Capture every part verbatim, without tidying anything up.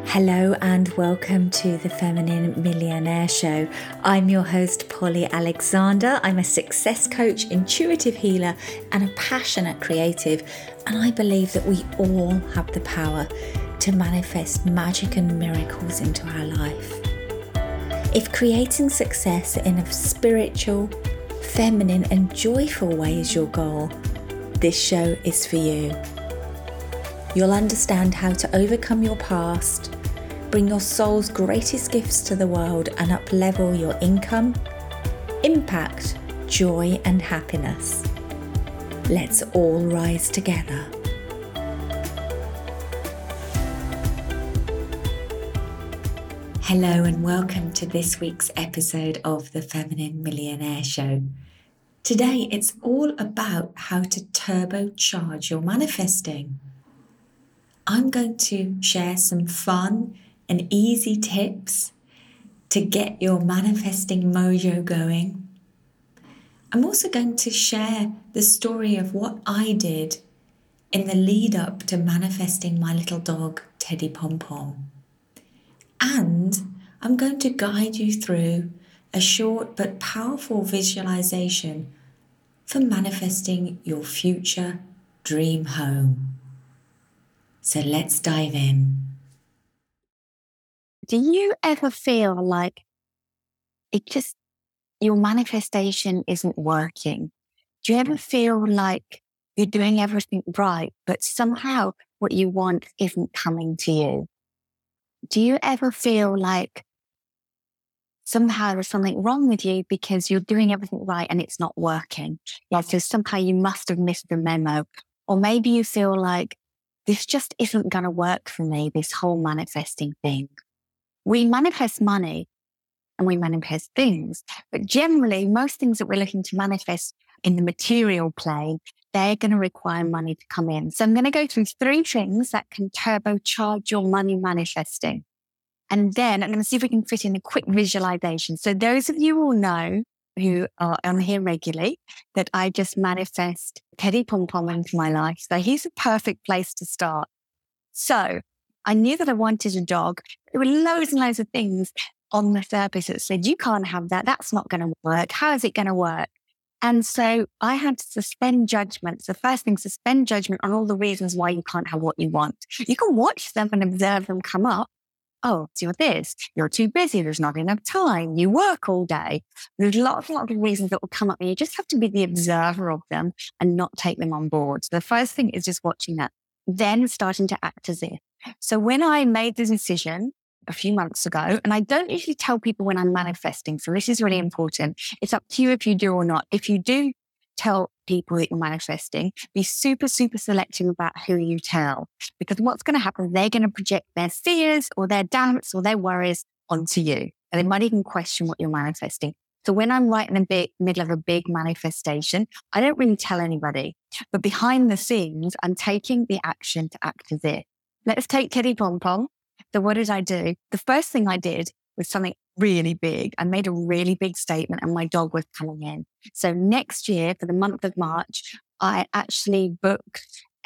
Hello and welcome to the Feminine Millionaire Show. I'm your host, Polly Alexander. I'm a success coach, intuitive healer, and a passionate creative. And I believe that we all have the power to manifest magic and miracles into our life. If creating success in a spiritual, feminine, and joyful way is your goal, this show is for you. You'll understand how to overcome your past, bring your soul's greatest gifts to the world, and up-level your income, impact, joy, and happiness. Let's all rise together. Hello and welcome to this week's episode of the Feminine Millionaire Show. Today it's all about how to turbocharge your manifesting. I'm going to share some fun and easy tips to get your manifesting mojo going. I'm also going to share the story of what I did in the lead up to manifesting my little dog, Teddy Pom Pom. And I'm going to guide you through a short but powerful visualization for manifesting your future dream home. So let's dive in. Do you ever feel like it just, your manifestation isn't working? Do you ever feel like you're doing everything right, but somehow what you want isn't coming to you? Do you ever feel like somehow there's something wrong with you because you're doing everything right and it's not working? Like, so somehow you must have missed the memo. Or maybe you feel like this just isn't going to work for me, this whole manifesting thing. We manifest money and we manifest things, but generally most things that we're looking to manifest in the material plane, they're going to require money to come in. So I'm going to go through three things that can turbocharge your money manifesting. And then I'm going to see if we can fit in a quick visualization. So those of you who know, who are on here regularly, that I just manifest Teddy Pom Pom into my life. So he's a perfect place to start. So I knew that I wanted a dog. There were loads and loads of things on the surface that said, you can't have that. That's not going to work. How is it going to work? And so I had to suspend judgment. So first thing, suspend judgment on all the reasons why you can't have what you want. You can watch them and observe them come up. Oh, so you're this, you're too busy, there's not enough time, you work all day. There's lots and lots of reasons that will come up and you just have to be the observer of them and not take them on board. So the first thing is just watching that, then starting to act as if. So when I made the decision a few months ago, and I don't usually tell people when I'm manifesting, so this is really important. It's up to you if you do or not. If you do tell people that you're manifesting, be super, super selective about who you tell. Because what's going to happen, they're going to project their fears or their doubts or their worries onto you. And they might even question what you're manifesting. So when I'm right in the big, middle of a big manifestation, I don't really tell anybody. But behind the scenes, I'm taking the action to act as if. Let's take Teddy Pom Pom. So what did I do? The first thing I did was something really big. I made a really big statement and my dog was coming in. So next year, for the month of March, I actually booked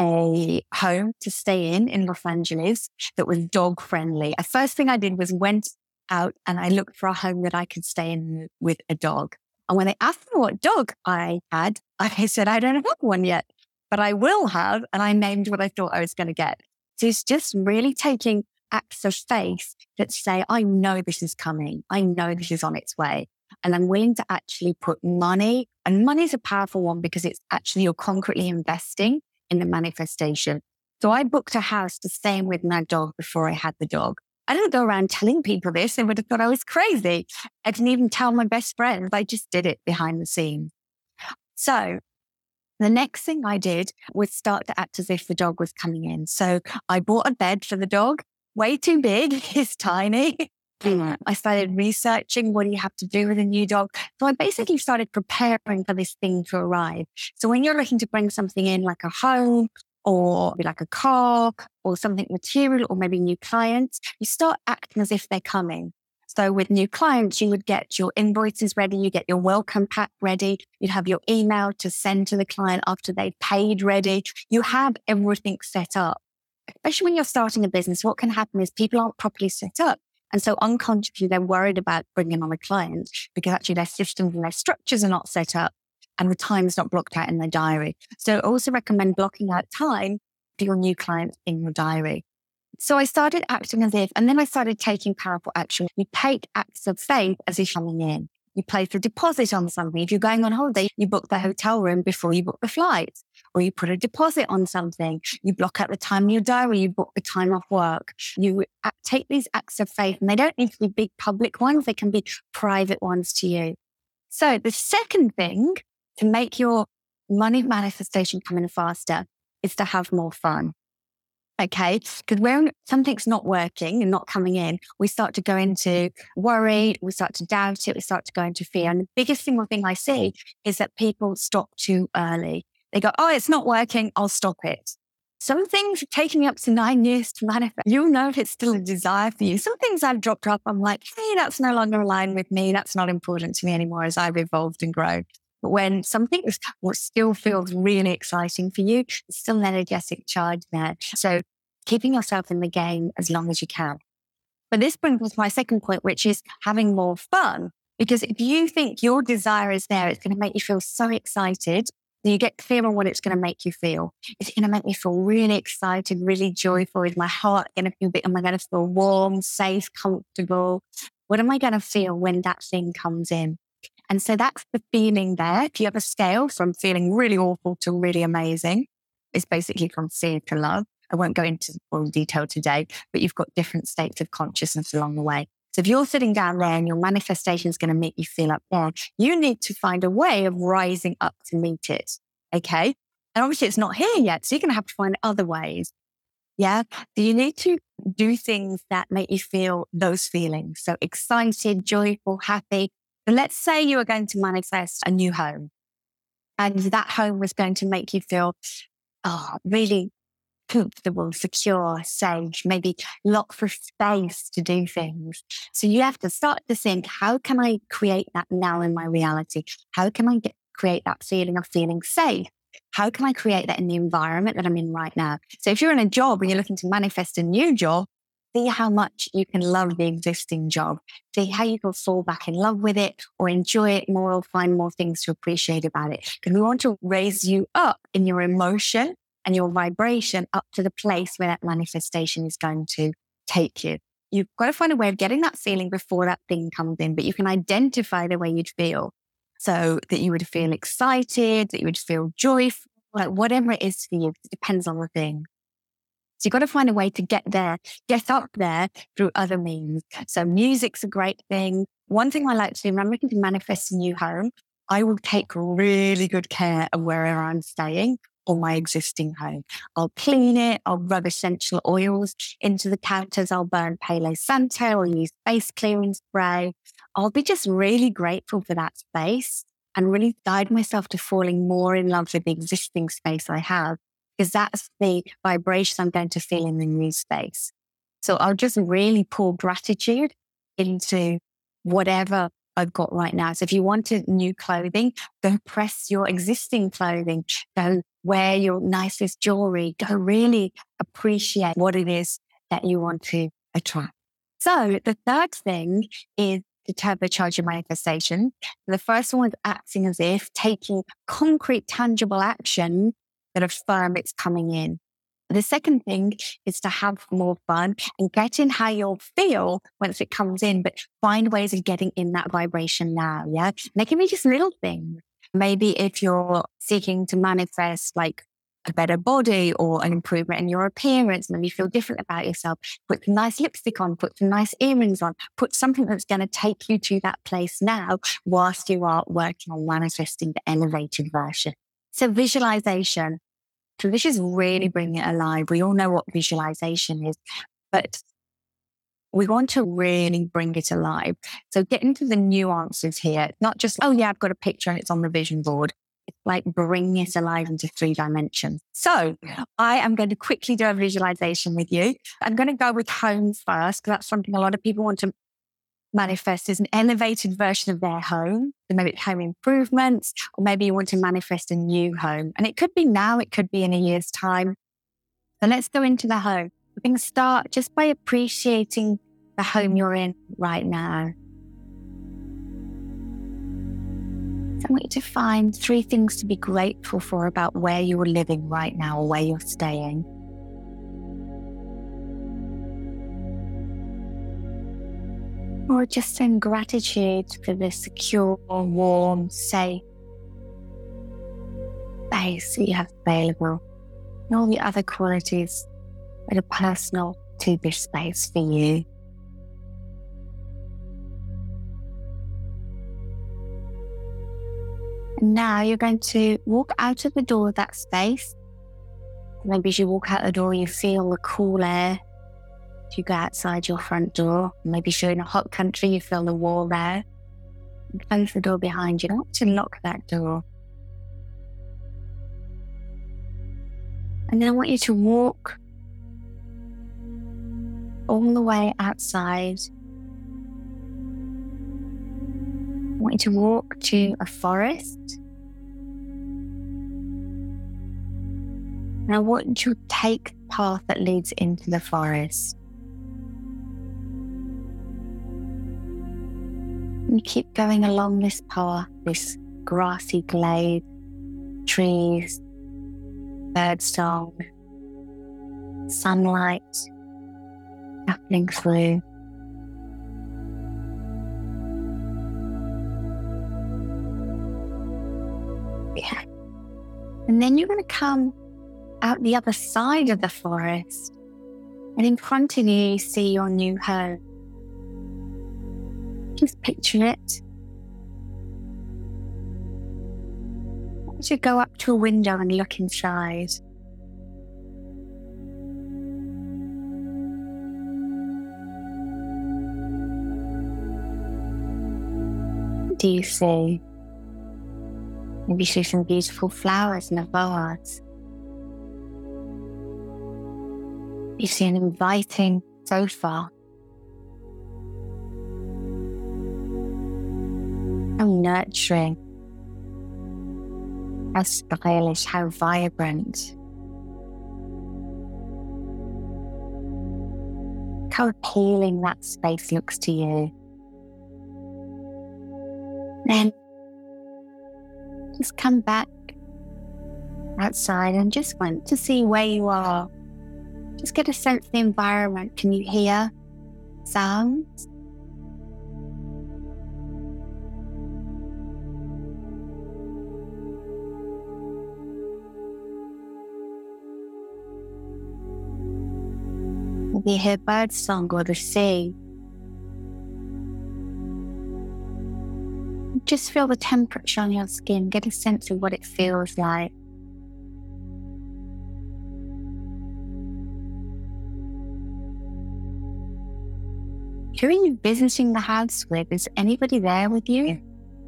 a home to stay in in Los Angeles that was dog friendly. The first thing I did was went out and I looked for a home that I could stay in with a dog. And when they asked me what dog I had, I said, I don't have one yet, but I will have. And I named what I thought I was going to get. So it's just really taking acts of faith that say, I know this is coming. I know this is on its way. And I'm willing to actually put money, and money is a powerful one because it's actually you're concretely investing in the manifestation. So I booked a house to stay in with my dog before I had the dog. I didn't go around telling people this. They would have thought I was crazy. I didn't even tell my best friends. I just did it behind the scenes. So the next thing I did was start to act as if the dog was coming in. So I bought a bed for the dog, way too big, it's tiny. I started researching what do you have to do with a new dog. So I basically started preparing for this thing to arrive. So when you're looking to bring something in like a home or like a car or something material or maybe new clients, you start acting as if they're coming. So with new clients, you would get your invoices ready, you get your welcome pack ready, you'd have your email to send to the client after they've paid ready. You have everything set up. especially when you're starting a business, what can happen is people aren't properly set up. And so unconsciously, they're worried about bringing on a client because actually their systems and their structures are not set up and the time's not blocked out in their diary. So I also recommend blocking out time for your new clients in your diary. So I started acting as if, and then I started taking powerful action. You take acts of faith as if coming in. You place a deposit on something. If you're going on holiday, you book the hotel room before you book the flight, or you put a deposit on something. You block out the time in your diary. You book the time off work. You take these acts of faith, and they don't need to be big public ones. They can be private ones to you. So the second thing to make your money manifestation come in faster is to have more fun. Okay, because when something's not working and not coming in, we start to go into worry, we start to doubt it, we start to go into fear. And the biggest single thing I see is that people stop too early. They go, oh, it's not working, I'll stop it. Some things are taking me up to nine years to manifest. You'll know if it's still a desire for you. Some things I've dropped off, I'm like, hey, that's no longer aligned with me. That's not important to me anymore as I've evolved and grown. But when something is, what still feels really exciting for you, there's still an energetic charge there. So keeping yourself in the game as long as you can. But this brings us to my second point, which is having more fun. Because if you think your desire is there, it's going to make you feel so excited that you get clear on what it's going to make you feel. It's going to make me feel really excited, really joyful. Is my heart going to feel, am I going to feel warm, safe, comfortable? What am I going to feel when that thing comes in? And so that's the feeling there. If you have a scale from feeling really awful to really amazing, it's basically from fear to love. I won't go into full detail today, but you've got different states of consciousness along the way. So if you're sitting down there and your manifestation is going to make you feel up there, you need to find a way of rising up to meet it. Okay. And obviously it's not here yet. So you're going to have to find other ways. Yeah. So you need to do things that make you feel those feelings. So excited, joyful, happy. So let's say you are going to manifest a new home and that home was going to make you feel, oh, really comfortable, secure, safe, maybe lots for space to do things. So you have to start to think, how can I create that now in my reality? How can I get, create that feeling of feeling safe? How can I create that in the environment that I'm in right now? So if you're in a job and you're looking to manifest a new job, see how much you can love the existing job. See how you can fall back in love with it or enjoy it more or find more things to appreciate about it. Because we want to raise you up in your emotion and your vibration up to the place where that manifestation is going to take you. You've got to find a way of getting that feeling before that thing comes in, but you can identify the way you'd feel so that you would feel excited, that you would feel joyful, like whatever it is for you. It depends on the thing. So you've got to find a way to get there, get up there through other means. So music's a great thing. One thing I like to do when I'm looking to manifest a new home, I will take really good care of wherever I'm staying or my existing home. I'll clean it. I'll rub essential oils into the counters. I'll burn Palo Santo. I'll use face clearing spray. I'll be just really grateful for that space and really guide myself to falling more in love with the existing space I have, because that's the vibration I'm going to feel in the new space. So I'll just really pour gratitude into whatever I've got right now. So if you wanted new clothing, go press your existing clothing, go wear your nicest jewelry, go really appreciate what it is that you want to attract. So the third thing is to turbocharge your manifestation. The first one is acting as if, taking concrete, tangible action that affirm it's coming in. The second thing is to have more fun and get in how you'll feel once it comes in, but find ways of getting in that vibration now. Yeah. And they can be just little things. Maybe if you're seeking to manifest like a better body or an improvement in your appearance, maybe you feel different about yourself, put some nice lipstick on, put some nice earrings on, put something that's going to take you to that place now whilst you are working on manifesting the elevated version. So visualization. So this is really bringing it alive. We all know what visualization is, but we want to really bring it alive. So get into the nuances here. It's not just, oh yeah, I've got a picture and it's on the vision board. It's like bringing it alive into three dimensions. So I am going to quickly do a visualization with you. I'm going to go with home first, because that's something a lot of people want to manifest as an elevated version of their home. So maybe it's home improvements, or maybe you want to manifest a new home. And it could be now, it could be in a year's time. So let's go into the home. We're going to start just by appreciating the home you're in right now. So I want you to find three things to be grateful for about where you're living right now or where you're staying. Or just send gratitude for the secure, warm, safe space that you have available, and all the other qualities that are personal to this space for you. And now you're going to walk out of the door of that space. Maybe as you walk out the door, you feel the cool air. If you go outside your front door, maybe if you're in a hot country, you feel the warm air. And close the door behind you. I want you to lock that door. And then I want you to walk all the way outside. I want you to walk to a forest. And I want you to take the path that leads into the forest. And you keep going along this path, this grassy glade, trees, bird song, sunlight happening through. Yeah. And then you're going to come out the other side of the forest, and in front of you, you see your new home. Just picture it. I want you to go up to a window and look inside. What do you see? Maybe you see some beautiful flowers in a vase. You see an inviting sofa. How nurturing, how stylish, how vibrant. How appealing that space looks to you. Then just come back outside and just want to see where you are. Just get a sense of the environment. Can you hear sounds? Maybe you hear bird song or the sea. Just feel the temperature on your skin. Get a sense of what it feels like. Who are you visiting the house with? Is anybody there with you?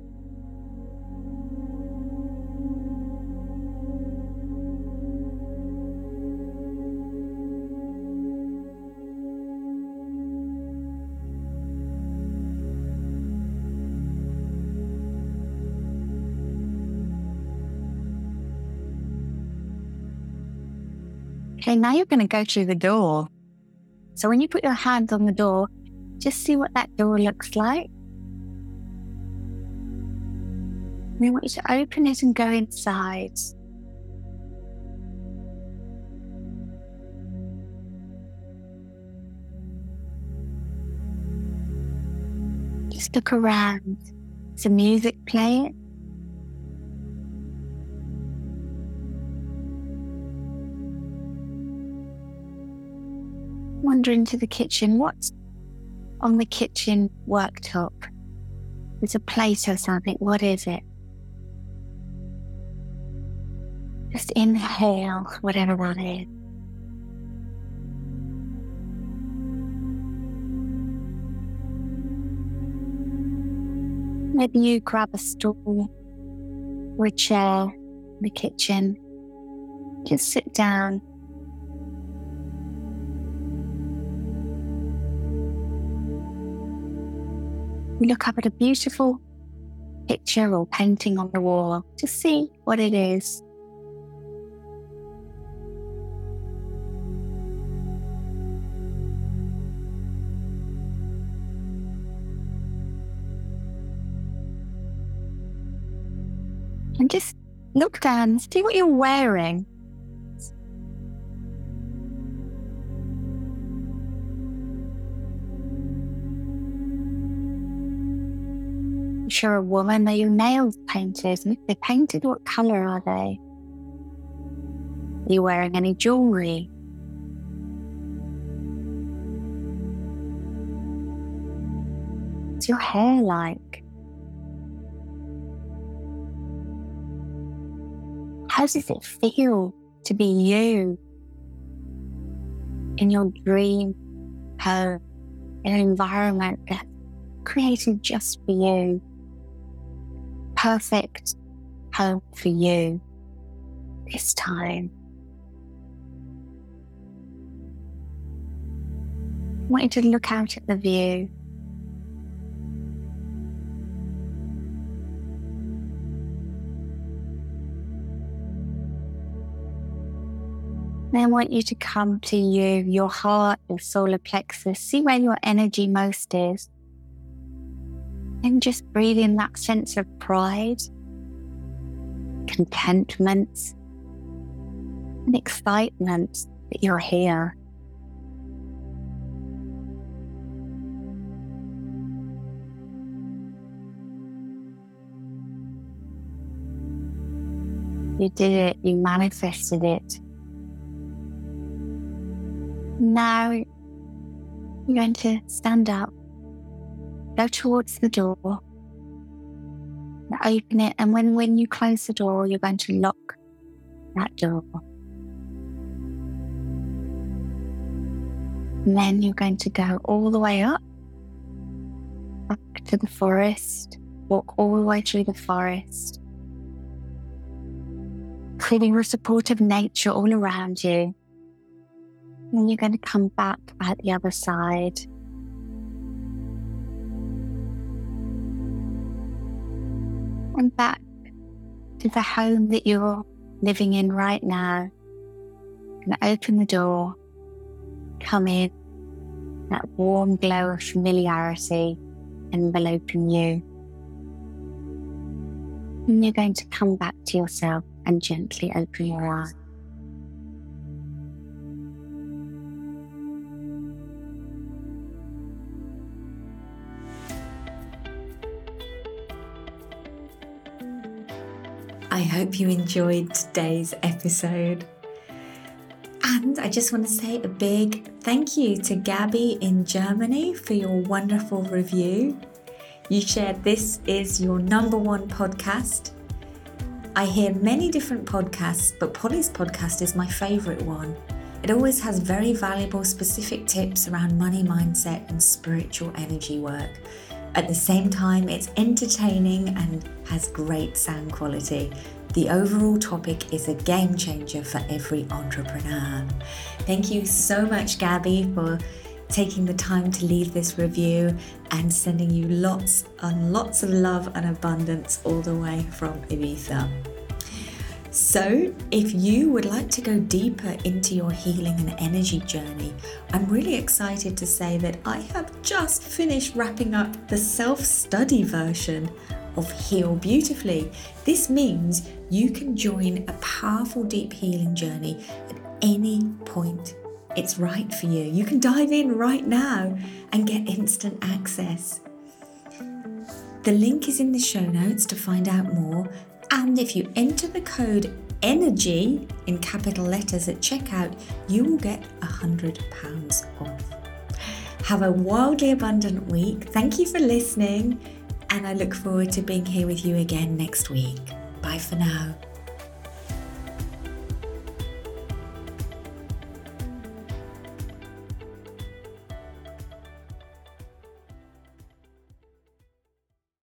Okay, now you're going to go through the door. So when you put your hands on the door, just see what that door looks like. And I want you to open it and go inside. Just look around. Is the music playing? Wander into the kitchen. What's on the kitchen worktop? It's a plate or something. What is it? Just inhale whatever that is. Maybe you grab a stool or a chair in the kitchen. Just sit down. You look up at a beautiful picture or painting on the wall to see what it is. And just look down and see what you're wearing. If you're a woman, are your nails painted? And if they're painted, what colour are they? Are you wearing any jewellery? What's your hair like? How does it feel to be you in your dream home, in an environment that's created just for you? Perfect home for you this time. I want you to look out at the view. Then I want you to come to you, your heart, your solar plexus. See where your energy most is. And just breathe in that sense of pride, contentment, and excitement that you're here. You did it, you manifested it. Now you're going to stand up, go towards the door, open it, and when, when you close the door, you're going to lock that door. And then you're going to go all the way up, back to the forest, walk all the way through the forest, feeling the support of nature all around you. And you're going to come back at the other side. And back to the home that you're living in right now. And open the door, come in, that warm glow of familiarity enveloping you. And you're going to come back to yourself and gently open your eyes. I hope you enjoyed today's episode. And I just want to say a big thank you to Gabby in Germany for your wonderful review. You shared this is your number one podcast. I hear many different podcasts, but Polly's podcast is my favourite one. It always has very valuable specific tips around money mindset and spiritual energy work. At the same time, it's entertaining and has great sound quality. The overall topic is a game changer for every entrepreneur. Thank you so much, Gabby, for taking the time to leave this review and sending you lots and lots of love and abundance all the way from Ibiza. So, if you would like to go deeper into your healing and energy journey, I'm really excited to say that I have just finished wrapping up the self-study version of Heal Beautifully. This means you can join a powerful deep healing journey at any point it's right for you. You can dive in right now and get instant access. The link is in the show notes to find out more. And if you enter the code ENERGY in capital letters at checkout, you will get one hundred pounds off. Have a wildly abundant week. Thank you for listening, and I look forward to being here with you again next week. Bye for now.